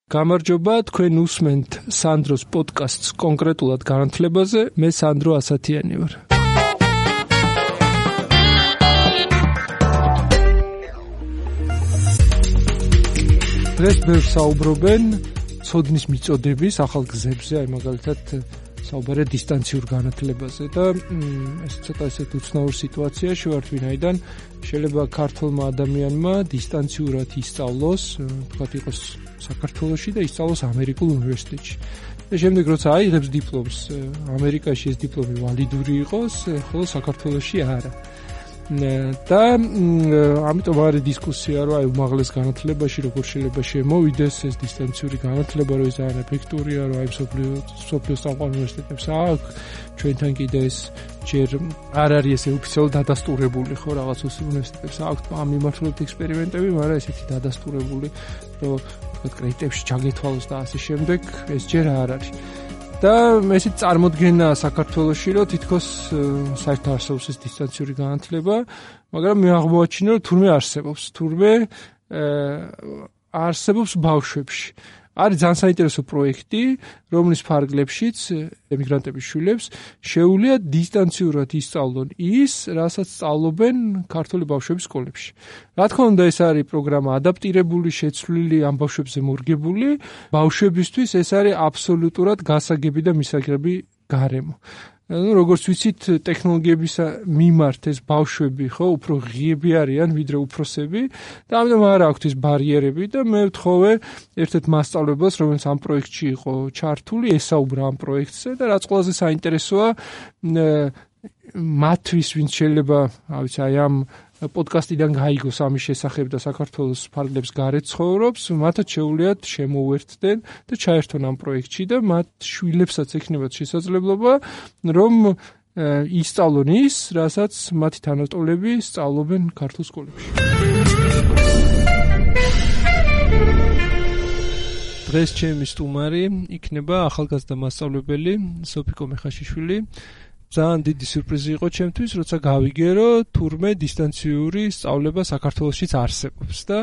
გამარჯობა, თქვენ უსმენთ სანდროს პოდკასტს კონკრეტულად განათლებაზე, მე სანდრო ასათიანი ვარ. დღეს ბევრს საუბრობენ ცოდნის მიწოდების ახალ გზებზე, აი მაგალითად საუბარია დისტანციურ განათლებაზე და ეს ცოტა ესეთ უცნაურ სიტუაციაში ვართ, ვინაიდან შეიძლება ქართულმა ადამიანმა დისტანციურად ისწავლოს, თქვათ იყოს საქართველოში და ისწავლოს ამერიკულ უნივერსიტეტში. და შემდეგ როცა აიღებს დიპლომს, ამერიკაში ეს დიპლომი ვალიდური იყოს, ხოლო საქართველოში არა. და ამიტომ არის დისკუსია, რომ აი უმაღლეს განათლებაში როგორ შეიძლება შემოვიდეს ეს დისტანციური განათლება, რომ ეს ძალიან ეფექტურია, რომ აი მსოფლიოს სამყარო უნივერსიტეტებს აქვს, ჩვენთან კიდე ეს ჯერ არ არის ესე ოფიციალურად დადასტურებული, ხო, რაღაც უნივერსიტეტებს აქვს ამ მიმართულებით ექსპერიმენტები, მაგრამ ესეთი დადასტურებული, რომ თქვა კრედიტებში ჩაგეთვალოს და ასე შემდეგ, ეს ჯერ არ არის. და ესეც წარმოდგენა საქართველოში, რომ თითქოს საერთოდ არსებობს ეს დისტანციური განათლება, მაგრამ მე აღმოაჩინე, რომ თურმე არსებობს ბავშვებში. არის ძალიან საინტერესო პროექტი, რომლის ფარგლებშიც ემიგრანტების შვილებს შეუძლიათ დისტანციურად ისწავლონ ის, რასაც სწავლობენ ქართული ბავშვების სკოლებში. რა თქმა უნდა, ეს არის პროგრამა ადაპტირებული, შეცვლილი, ამ ბავშვებზე მორგებული. ბავშვებისთვის ეს არის აბსოლუტურად გასაგები და მისაღები გარემო. როგორც ვიცით, ტექნოლოგიების მიმართ ეს ბავშვები, ხო, უფრო ღიები არიან, ვიდრე უფროსები და ამიტომ არ აქვთ ეს ბარიერები და მე ვთხოვე ერთ-ერთ მასწავლებლს, რომელიც ამ პროექტში იყო ჩართული, ესაუბრა ამ პროექტზე და რაც ყველაზე საინტერესოა, მათთვის, ვინც შეიძლება, აი ამ პოდკასტიდან გაიგოს ამის შესახებ და საქართველოს ფარგლებს გარეთ ცხოვრობს, მათაც შეუძლიათ შემოუერთდნენ და ჩაერთონ ამ პროექტში და მათ შვილებსაც ექნებათ შესაძლებლობა, რომ ისწავლონ ის, რასაც მათი თანატოლები სწავლობენ ქართულ სკოლებში. დღეს ჩემი სტუმარი იქნება ახალგაზრდა მასწავლებელი სოფიკო მეხაშიშვილი. ძალიან დიდი სიურპრიზი იყო ჩემთვის, როცა გავიგე, რომ თურმე დისტანციური სწავლება საქართველოშიც არსებობს და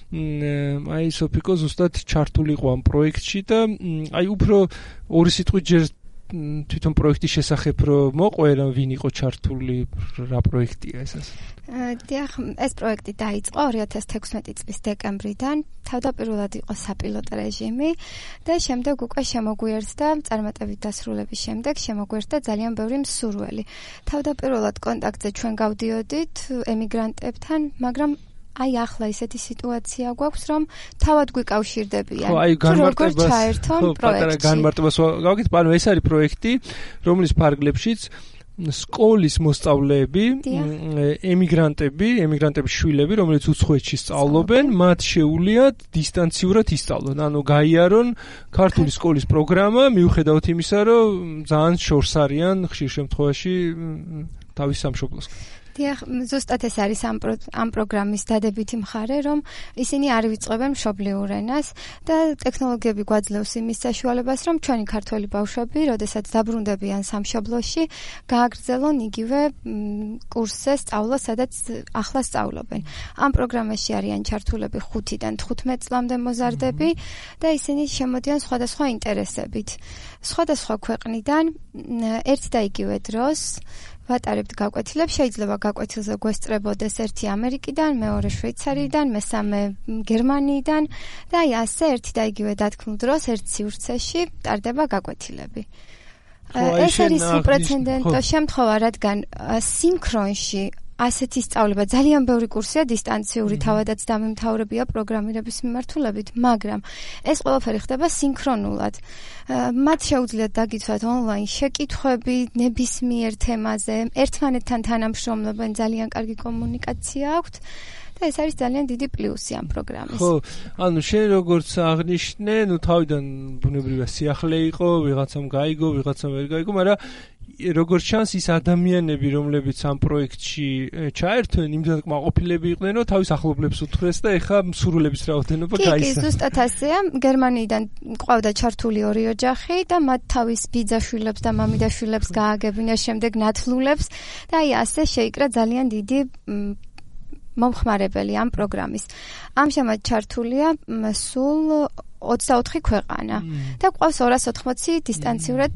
აი სოფიკო ზუსტად ჩართული იყო ამ პროექტში და აი უფრო ორი სიტყვით ჯერ თვითონ პროექტის შესახებ რომ მოყვე, ვინ იყო ჩართული, რა პროექტია ეს? დიახ, ეს პროექტი დაიწყო 2016 წლის დეკემბრიდან, თავდაპირველად იყო საპილოტო რეჟიმი და შემდეგ უკვე შემოგვიერთდა წარმატებით დასრულების შემდეგ შემოგვიერთდა ძალიან ბევრი მსურველი. თავდაპირველად კონტაქტზე ჩვენ გავდიოდით ემიგრანტებთან, მაგრამ აი ახლა ისეთი სიტუაცია გვაქვს, რომ თავად გვიკავშირდებიან. თუ როგორ ჩაერთონ პროექტში. პატარა განმარტებას გავაკეთებ, ანუ ეს არის პროექტი, რომლის ფარგლებშიც სკოლის მოსწავლეები, ემიგრანტების შვილები, რომელიც უცხოეთში სწავლობენ, მათ შეუძლიათ დისტანციურად ისწავლონ. ანუ გაიარონ ქართული სკოლის პროგრამა, მიუხედავად იმისა, რომ ძალიან შორს არიან ხშირ შემთხვევაში თავის სამშობლოსგან. დიახ, ზუსტად ეს არის ამ პროგრამის დადებითი მხარე, რომ ისინი არ ვიწყებენ მშობლიურ ენას და ტექნოლოგიები გვაძლევს იმის საშუალებას, რომ ჩვენი ქართველი ბავშვები, როდესაც დაბრუნდებიან სამშობლოში, გააგრძელონ იგივე კურსზე სწავლა, სადაც ახლა სწავლობენ. ამ პროგრამაში არიან ჩართულები 5-დან 15 წლამდე მოზარდები და ისინი შემოდიან სხვადასხვა ინტერესებით. სხვადასხვა ქვეყნიდან ერთ და იგივე დროს ვატარებთ გაკვეთილებს, შეიძლება გაკვეთილზე გვესწრებოდეს ერთი ამერიკიდან, მეორე შვეიცარიიდან, მესამე გერმანიიდან და აი ასე ერთი და იგივე დათქმულ დროს ერთ სივრცეში ტარდება გაკვეთილები. ეს არის უპრეცედენტო შემთხვევა, რადგან სინქრონში ასეთი სწავლება ძალიან ბევრი კურსია დისტანციური, თავადაც დამემთავრებია პროგრამირების მიმართულებით, მაგრამ ეს ყველაფერი ხდება სინქრონულად. მათ შეუძლიათ დაგიცვათ ონლაინ შეკითხვები ნებისმიერ თემაზე, ერთმანეთთან თანამშრომლობენ, ძალიან კარგი კომუნიკაცია აქვთ. და ეს არის ძალიან დიდი პლუსი ამ პროგრამის. ხო, ანუ შენ როგორც აღნიშნე, თავიდან ბუნებრივია სიახლე იყო, ვიღაცამ გაიგო, ვიღაცამ ვერ გაიგო, მაგრამ როგორც ჩანს ის ადამიანები, რომლებიც ამ პროექტში ჩაერთვენ, იმდენად კმაყოფილები იყვნენ, რომ თავის ახლობლებს უთხრეს და ეხა მსურველების რაოდენობა გაიზარდა. კი, ზუსტად ასეა. გერმანიიდან ყავდა ჩართული 2 ოჯახი და მათ თავის ბიძაშვილებს და მამიდაშვილებს გააგებინეს, შემდეგ ნათლულებს და აი ასე შეიკრა ძალიან დიდი მომხმარებელი ამ პროგრამის. ამჟამად ჩართულია სულ 24 ქვეყანა და გვყავს 280 დისტანციურად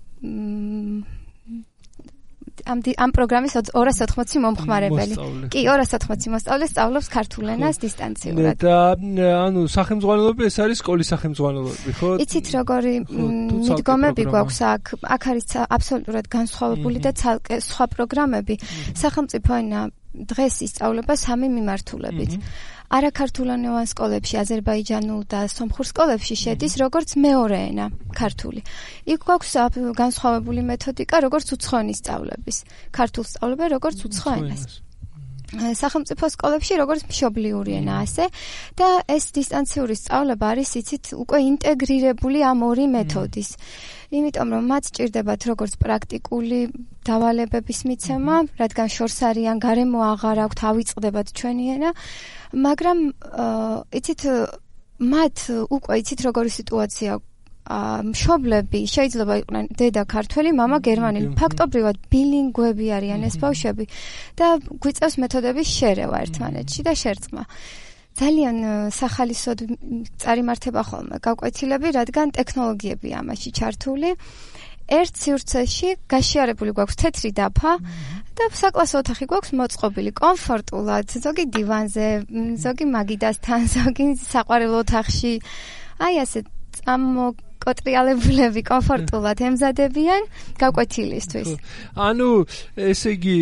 ამ პროგრამის 280 მომხმარებელი. კი, 280 მოსწავლე სწავლობს ქართულ ენას დისტანციურად. და ანუ სახელმძღვანელოები ეს არის სკოლის სახელმძღვანელოები, ხო? იცით როგორი მიდგომები გვაქვს აქ? აქ არის აბსოლუტურად განსხვავებული და ცალკე სხვა პროგრამები. სახელმწიფო ენა დღეს ისწავლება 3 მიმართულებით. არაქართულენოვან სკოლებში, აზერბაიჯანულ და სომხურ სკოლებში შედის როგორც მეორე ენა ქართული. იქ გვაქვს განსხვავებული მეთოდიკა, როგორც უცხოენის სწავლების. ქართულს სწავლებენ როგორც უცხო ენას. სახელმწიფო სკოლებში როგორც მშობლიური ენა ასე და ეს დისტანციური სწავლება არის იცით უკვე ინტეგრირებული ამ ორი მეთოდის. იმიტომ რომ მათ სჭირდებათ როგორც პრაქტიკული დავალებების მიცემა, რადგან შორს არიან, გარემო აღარ აქვთ, ავიწყდებათ ჩვენი ენა, მაგრამ იცით მათ უკვე იცით როგორი სიტუაცია მშობლები შეიძლება იყვნენ დედა ქართველი, მამა გერმანელი. ფაქტობრივად ბილინგვები არიან ეს ბავშვები და გვიწევს მეთოდების შერევა ერთმანეთში და შერწყმა. ძალიან სახალისოდ წარიმართება ხოლმე გავკვეთილები, რადგან ტექნოლოგიები ამაში ჩართული. ერთ სივრცეში გაშიარებული გვაქვს თეთრი დაფა და საკლასო ოთახი გვაქვს მოწყობილი კომფორტულად, ზოგი დივანზე, ზოგი მაგიდასთან, ზოგი საყვარელ ოთახში. აი ასე კოტრიალებულები კომფორტულად ემზადებიან გავკვეთილისთვის. ანუ ესე იგი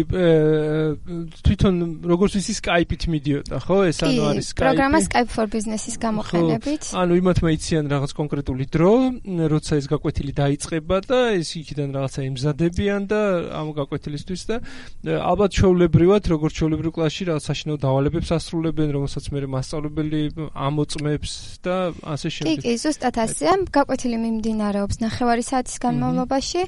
თვითონ როგორც ისი Skype-ით მიდიოდა, ხო? ეს ანუ არის Skype. პროგრამა Skype for Business-ის გამოყენებით. ანუ იმათმა იციან რაღაც კონკრეტული დრო, როცა ეს გაკვეთილი დაიწყება და ეს იქიდან რაღაცა ემზადებიან და ამ გაკვეთილისთვის და ალბათ ჩვეულებრივად, როგორც ჩვეულებრივ კლასში რაღაც საშინაო დავალებებს ასრულებენ, რომელსაც მე მასწავლებელი ამოწმებს და ასე შემდეგ. კი, ზუსტად ასეა. გაკვეთილი მიმდინარეობს 9 საათის განმავლობაში.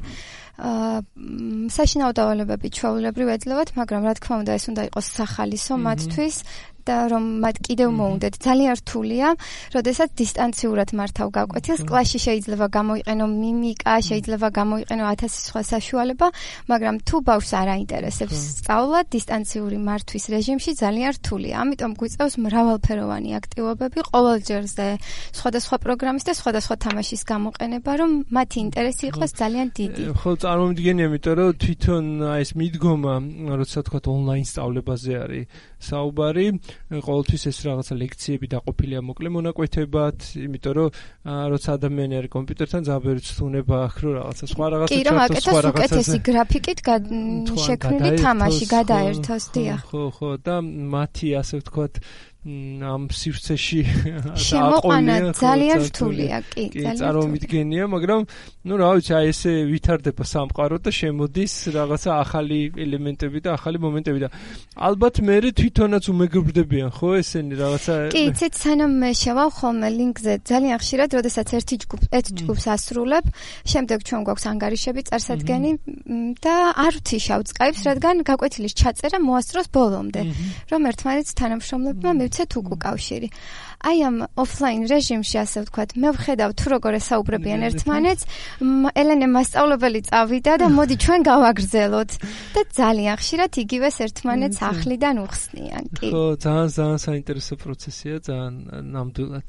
საშინაო დავალებები ჩვეულებრივ ეძლევათ, მაგრამ რა თქმა უნდა ეს უნდა იყოს სახალისო მათთვის და რომ მათ კიდევ მოუნდეთ. ძალიან რთულია, როდესაც დისტანციურად მართავ გაკვეთილს, კლასში შეიძლება გამოიყენო მიმიკა, შეიძლება გამოიყენო 1000 სხვა საშუალება, მაგრამ თუ ბავშვს არ აინტერესებს სწავლა, დისტანციური მართვის რეჟიმში ძალიან რთულია. ამიტომ გვიწევს მრავალფეროვანი აქტივობები ყოველჯერზე, სხვადასხვა პროგრამის და სხვადასხვა თამაშის გამოყენება, რომ მათი ინტერესი იყოს ძალიან დიდი. ხო, წარმოვიდგენია, იმიტომ რომ თვითონ ეს მიდგომა, როცა თქვა ონლაინ სწავლებაზე არის საუბარი, ყოველთვის ეს რაღაცა ლექციები დაყოფილია მოკლე მონაკვეთებად, იმიტომ რომ როცა ადამიანი არის კომპიუტერთან ძალიან ბევრი ცუნება აქვს, რომ რაღაცა სხვა რაღაცა ჩართოს, სხვა რაღაცა უკეთესი გრაფიკით შექმნილი თამაში გადაერთოს, დიახ. ხო, და მათი ასე ვთქვათ ამ სივრცეში შემოყვანა ძალიან რთულია, კი, ძალიან წარმოვიდგენია, მაგრამ ნუ რა ვიცი, აი ესე ვითარდება სამყარო და შემოდის რაღაცა ახალი ელემენტები და ახალი მომენტები და ალბათ მე თვითონაც უმეგობრდებიან, ხო, ესენი რაღაცა. კი, იცით, სანამ მე შევალ ხოლმე ლინკზე ძალიან ხშირად, როდესაც ერთ ჯგუფს ასრულებ, შემდეგ ჩვენ გვაქვს ანგარიშები, წარსადგენი და არ ვთიშავ Skype-ს, რადგან გაკვეთილის ჩაწერა მოასწროს ბოლომდე, რომ ერთმანეთს თანამშრომლებმა მივცეთ უკავშირი. აი ამ ოფლაინ რეჟიმში, ასე ვთქვათ, მე ვხედავ თუ როგორ ესაუბრებიან ერთმანეთს, ელენე მასწავლებელი წავიდა და მოდი ჩვენ გავაგრძელოთ და ძალიან ხშირად იგივეს ერთმანეთს ახლიდან უხსნიან, კი. ხო, ძალიან საინტერესო პროცესია, ძალიან ნამდვილად.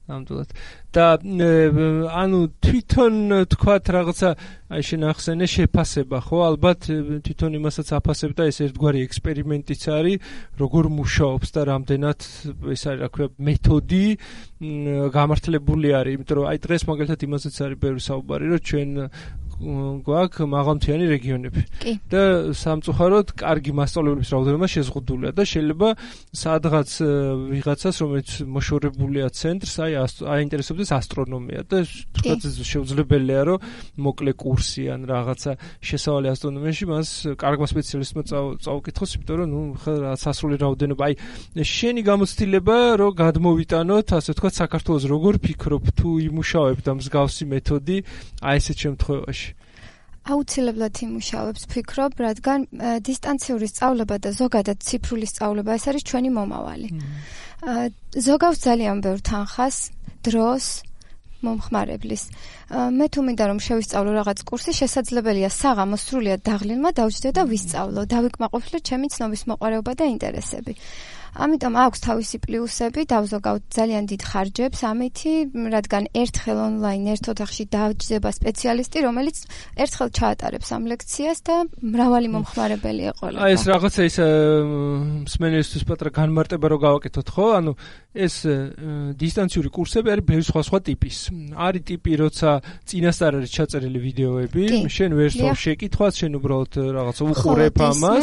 და ანუ თვითონ თქვათ რაღაცა აი შენ ახსენე შეფასება, ხო? ალბათ თვითონ იმასაც აფასებ და ეს ერთგვარი ექსპერიმენტიც არის, როგორ მუშაობს და რამდენად ეს არის, რა ქვია, მეთოდი გამართლებული არის, იმიტომ რომ აი დღეს მაგალითად იმასაც არის ბევრი საუბარი, რომ ჩვენ გვაქვს მაღალმთიანი რეგიონები და სამწუხაროდ კარგი მასწავლებლების რაოდენობა შეზღუდულია და შეიძლება სადღაც ვიღაცას, რომელიც მოშორებულია ცენტრს, აი აინტერესებდეს ასტრონომია და თქვათ შეუძლებელია, რომ მოკლე კურსი ან რაღაცა შესავალი ასტრონომიაში მას კარგმა სპეციალისტმა წაუკითხოს, იმიტომ რომ ნუ რაღაც ასრული რაოდენობა, აი შენი გამოცდილება, რომ გადმოვიტანოთ, ასე ვთქვათ, საქართველოს როგორ ფიქრობ, თუ იმუშავებ და მსგავსი მეთოდი, აი ესეთ შემთხვევაში აუცილებლად იმუშავებს, ფიქრობ, რადგან დისტანციური სწავლება და ზოგადად ციფრული სწავლება ეს არის ჩვენი მომავალი. ზოგავს ძალიან ბევრ თანხას, დროს, მომხმარებლის. მე თუ მინდა რომ შევისწავლო რაღაც კურსი, შესაძლებელია საღამოს სრულიად დაღლილმა დავჯდე და ვისწავლო, დავიკმაყოფილო ჩემი ცნობის მოყვარეობა და ინტერესები. ამიტომ აქვს თავისი პლუსები, დავზოგავთ ძალიან დიდ ხარჯებს ამითი, რადგან ერთხელ ონლაინ ერთ ოთახში დაჯდება სპეციალისტი, რომელიც ერთხელ ჩაატარებს ამ ლექციას და მრავალი მომხმარებელი ეყოლება. ეს რაღაცა ის მსმენელისთვის პატრა განმარტება რო გავაკეთოთ, ხო? ანუ ეს დისტანციური კურსები არის ბევრი სხვა ტიპის. არის ტიპი, როცა წინასწარ არის ჩაწერილი ვიდეოები, შენ ვერ სწავლ შეკითხვას, შენ უბრალოდ რაღაცა უყურებ ამას.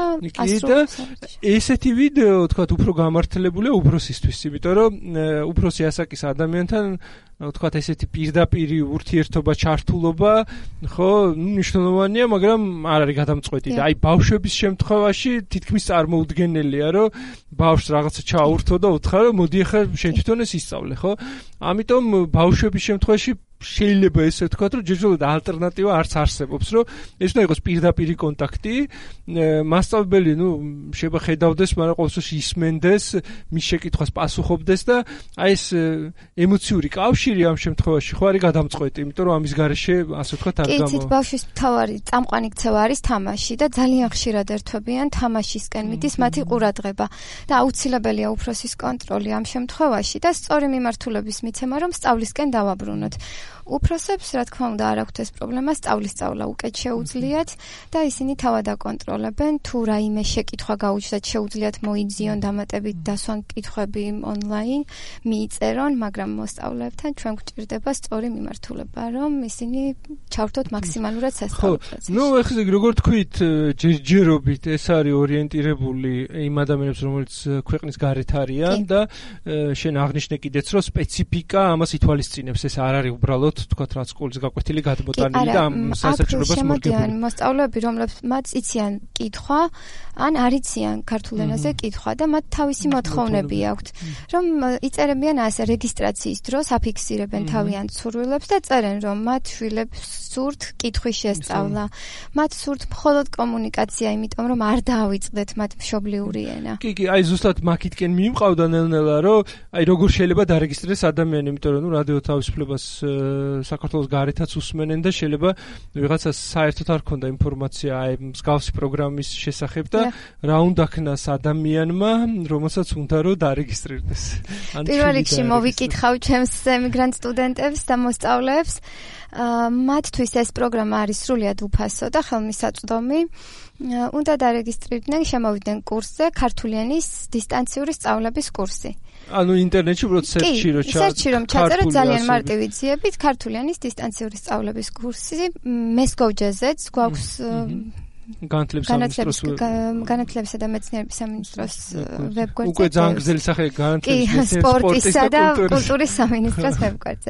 კი და ესეთი ვიდეო, თქვათ, უფრო გამართლებულია უფროსისთვის, იმიტომ რომ უფროსი ასაკის ადამიანთან თქვათ ესეთი პირდაპირი ურთიერთობა, ჩართულობა, ხო, მნიშვნელოვანია, მაგრამ არ არის გადამწყვეტი და აი ბავშვების შემთხვევაში თითქმის წარმოუდგენელია, რომ ბავშვს რაღაცა ჩააურთო და უთხრა, რომ მოდი ახლა შენ თვითონ ეს ისწავლე, ხო? ამიტომ ბავშვების შემთხვევაში შეიძლება ესე ვთქვათ, რომ ჯერჯერობით ალტერნატივა არც არსებობს, რომ ეს უნდა იყოს პირდაპირი კონტაქტი, მასწავლებელი, შეიძლება ხედავდეს, მაგრამ ყოველთვის ისმენდეს, მის შეკითხვას პასუხობდეს და აი ეს ემოციური კავშირი ამ შემთხვევაში ხო არის გადამწყვეტი, იმიტომ რომ ამის გარეშე ასე ვთქვათ არ გამო. იცით, ბავშვის მთავარი წამყვანი ქცევა არის თამაში და ძალიან ხშირად ერთვებიან თამაშისკენ მიდის მათი ყურადღება და აუცილებელია უფროსის კონტროლი ამ შემთხვევაში და სწორი მიმართულების მიცემა, რომ სწავლისკენ დავაბრუნოთ. უფროსებს, რა თქმა უნდა, არ აქვთ ეს პრობლემა, სწავლა უკეთ შეუძლიათ და ისინი თავად აკონტროლებენ, თუ რაიმე შეკითხვა გაუჩნდათ, შეუძლიათ მოიძიონ დამატებით დასვან კითხვები ონლაინ, მიიწერონ, მაგრამ მოსწავლეებთან ჩვენ გვჭირდება სწორი მიმართულება, რომ ისინი ჩავრთოთ მაქსიმალურად სასწავლო პროცესში. ეხლა როგორ თქვით, ჯერჯერობით ეს არის ორიენტირებული იმ ადამიანებს, რომელიც ქვეყნის გარეთ არიან და შენ აღნიშნე კიდეც, რომ სპეციფიკა ამას ითვალისწინებს, ეს არ არის უბრალოდ თქვათ რა სკოლის გაკვეთილი გადმოტანილი და ამ სასაჩუქრებას მორგებული. მოსწავლეები, რომლებიც მათ იციან კითხვა, ან არ იციან ქართულ ენაზე კითხვა და მათ თავისი მოთხოვნები აქვთ, რომ იწერებიან ასე რეგისტრაციის დროს აფიქსირებენ თავიანთ სურვილებს და წერენ, რომ მათ შვილებს სურთ კითხვის შესწავლა. მათ სურთ მხოლოდ კომუნიკაცია, იმიტომ რომ არ დაავიწყდეთ მათ მშობლიური ენა. კი, აი ზუსტად მაგითკენ მიმყავდა ნელ-ნელა, რომ აი როგორ შეიძლება დარეგისტრდეს ადამიანი, იმიტომ რომ რადიო თავისუფლებას საქართველოს გარეთაც უსმენენ და შეიძლება ვიღაცა საერთოდ არ ქონდა ინფორმაცია აი მსგავსი პროგრამის შესახებ და რა უნდა ქნას ადამიანმა, რომელსაც უნდა რომ დარეგისტრირდეს. პირველ რიგში მოვიკითხავ ჩემს ემიგრანტ სტუდენტებს და მოსწავლეებს, მათთვის ეს პროგრამა არის სრულიად უფასო და ხელმისაწვდომი. უნდა დარეგისტრირდნენ, შემოვიდნენ კურსზე, ქართული ენის დისტანციური სწავლების კურსი. ანუ ინტერნეტში უბრალოდ სერჩი რომ ჩაწეროთ ძალიან მარტივი ძიებით ქართული ენის დისტანციური სწავლების კურსი მესგოჯეზეც გვაქვს განათლებისა და მეცნიერების სამინისტროს ვებგვერდზე. უკვე ძალიან გრძელი სახელი განათლების სპორტისა და კულტურის სამინისტროს ვებგვერდზე.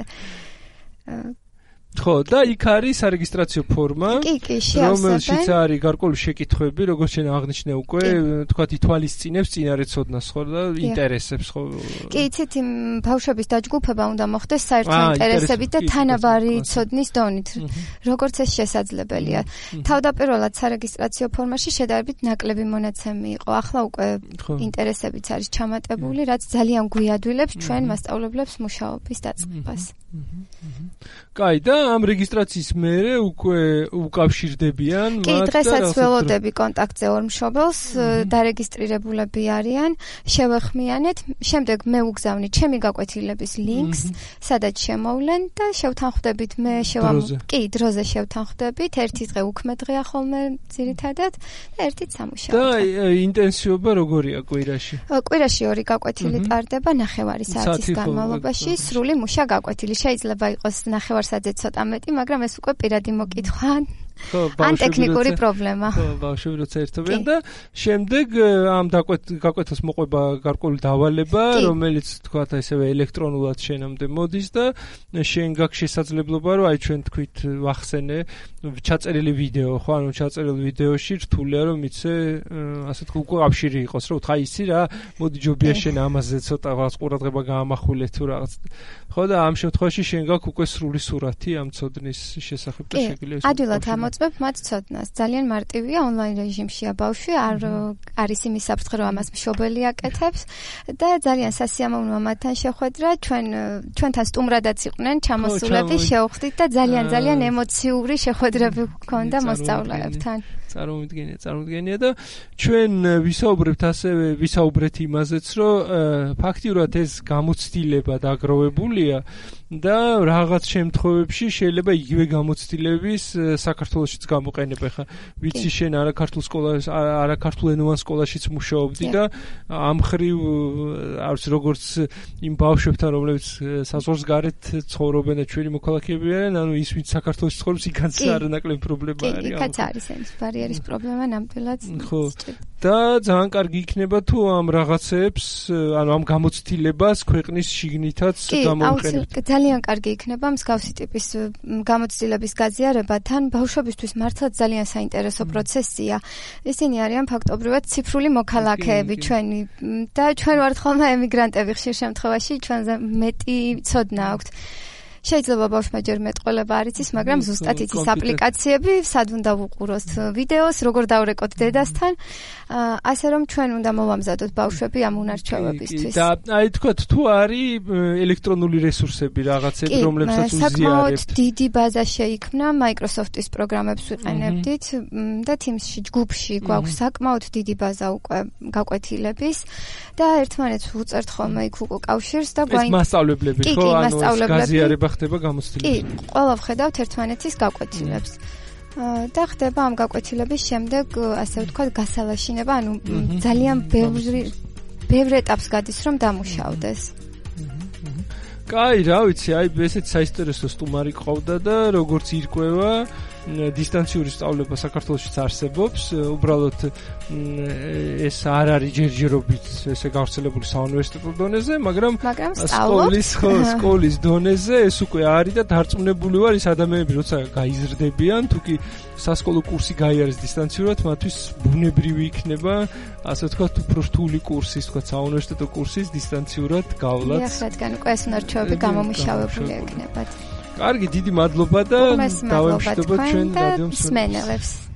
ხო, და იქ არის სარეგისტრაციო ფორმა, რომელშიც არის გარკვეული შეკითხვები, როგორც შენ აღნიშნე უკვე, თქვათ ითვალისწინებს წინარეცოდნას ხო და ინტერესებს ხო. კი, იცით, ბავშვების დაჯგუფება უნდა მოხდეს საერთო ინტერესებით და თანაბარი ცოდნის დონით, როგორც ეს შესაძლებელია. თავდაპირველად სარეგისტრაციო ფორმაში შედარებით ნაკლები მონაცემი იყო. ახლა უკვე ინტერესებიც არის ჩამატებული, რაც ძალიან გვიადვილებს ჩვენ მასწავლებლებს მუშაობის დაწყებას. კაი, და ამ რეგისტრაციის მერე უკვე უკავშირდებიან მათ და კი, დღესაც ველოდები კონტაქტზე ორ მშობელს, დარეგისტრირებულები არიან, შევეხმიანეთ, შემდეგ მე ვუგზავნით ჩემი გაკვეთილების ლინკს, სადაც შემოვლენ და შევთანხმდებით კი, დროზე შევთანხმდებით, ერთი დღე უქმე დღეა ხოლმე ძირითადად და ერთით სამუშაო. და ინტენსივობა როგორია კვირაში? კვირაში 2 გაკვეთილი ტარდება 9 საათის განმავლობაში, სრული მუშა გაკვეთილი. შეიძლება იყოს 9 საათზე ცოტა მეტი, მაგრამ ეს უკვე პირადი მოკითხვა ან ტექნიკური პრობლემა. ხო, ბავშვები როცა ერთობიან და შემდეგ ამ გაკვეთილს მოყვება გარკვეული დავალება, რომელიც თქვათ ესევე ელექტრონულად შენამდე მოდის და შენ გაქვს შესაძლებლობა, რომ აი ჩვენ თქვით ვახსენე ჩაწერილი ვიდეო, ხო, ანუ ჩაწერილ ვიდეოში რთულია რომ იცე, ასე თქვა უკავშირი იყოს, რომ უთხრა ისი რა, მოდი ჯობია შენ ამაზე ცოტა რაღაც ყურადღება გაამახვილე თუ რაღაც. ხო და ამ შემთხვევაში შენ გაქვს უკვე სრული სურათი ამ ცოდნის შესახებ და შეგიძლია ადვილად ამოწმებ მათ ცოდნას. ძალიან მარტივია, ონლაინ რეჟიმშია ბავშვი, არ არის იმის საფრთხე, რომ ამას მშობელი აკეთებს და ძალიან სასიამოვნოა მათთან შეხვედრა. ჩვენთან სტუმრადაც იყვნენ ჩამოსულები, შევხვდით და ძალიან ემოციური შეხვედრები გქონდა მოსწავლეებთან. წარმოვიდგენია და ჩვენ ვისაუბრეთ იმაზეც, რომ ფაქტიურად ეს გამოცდილება დაგროვებულია და რაღაც შემთხვევებში შეიძლება იგივე გამოცდილების საქართველოშიც გამოყენება. ხა ვიცი შენ არაქართულენოვან სკოლაშიც მუშაობდი და ამ ხრივ არც როგორც იმ ბავშვებთან, რომლებიც საზღვრის გარეთ ცხოვრობენ და ჩვენი მოქალაქეები არიან, ანუ ის ვინც საქართველოში ცხოვრობს, იქაც არანაკლები პრობლემა არის. იქაც არის ეს ბარიერის პრობლემა ნამდვილად. ხო. და ძალიან კარგი იქნება თუ ამ რაღაცებს, ანუ ამ გამოცდილებას ქვეყნის შიგნითაც გამოვიყენებთ. ძალიან კარგი იქნება მსგავსი ტიპის გამოცდილების გაზიარება, თან ბავშვებისთვის მართლაც ძალიან საინტერესო პროცესია. ისინი არიან ფაქტობრივად ციფრული მოქალაქეები ჩვენი და ჩვენ ვართ ხოლმე ემიგრანტები ხშირ შემთხვევაში, ჩვენზე მეტი ცოდნა აქვთ. შეიძლება ბავშვმა ჯერ მეტყველება არ იცის, მაგრამ ზუსტად იცის აპლიკაციები, სად უნდა ვუყუროთ ვიდეოს, როგორ დავრეკოთ დედასთან, ასე რომ ჩვენ უნდა მოვამზადოთ ბავშვები ამ უნარჩვევებისთვის. და აი თქვათ, თუ არის ელექტრონული რესურსები რაღაცები, რომლებსაც უზიარებთ. საკმაოდ დიდი ბაზა შეიქმნა, Microsoft-ის პროგრამებს ვიყენებდით და Teams-ში ჯგუფში გვაქვს საკმაოდ დიდი ბაზა უკვე გაკვეთილების და ერთმანეთს ვუწერთ ხოლმე იქ უკვე კავშირს და ეს მასწავლებლები ხო, ანუ გაზიარება ხდება გამოცდილების. კი, ყველა ვხედავთ ერთმანეთის გაკვეთილებს. და ხდება ამ გაკვეთილების შემდეგ, ასე ვთქვათ, გასალაშინება, ანუ ძალიან ბევრ ეტაპს გადის, რომ დამუშავდეს. კაი, რა ვიცი, აი ესეც საინტერესო სტუმარი ყავდა და როგორც ირკვევა, დისტანციური სწავლება საქართველოშიც არსებობს, უბრალოდ ეს არ არის ჯერჯერობით ესე გავრცელებული საუნივერსიტეტო დონეზე, მაგრამ სკოლის დონეზე ეს უკვე არის და დარწმუნებული ვარ ის ადამიანები, როცა გაიზრდებიან, თუ კი სასკოლო კურსი გაიარეს დისტანციურად, მათთვის ბუნებრივი იქნება, ასე ვთქვათ, უფრო რთული კურსის, ვთქვათ, საუნივერსიტეტო კურსის დისტანციურად გავლაც. რადგან უკვე ეს უნარჩვევები გამომუშავებული ექნებათ. კარგი, დიდი მადლობა და დავემშვიდობოთ ჩვენ რადიო მსმენელებს.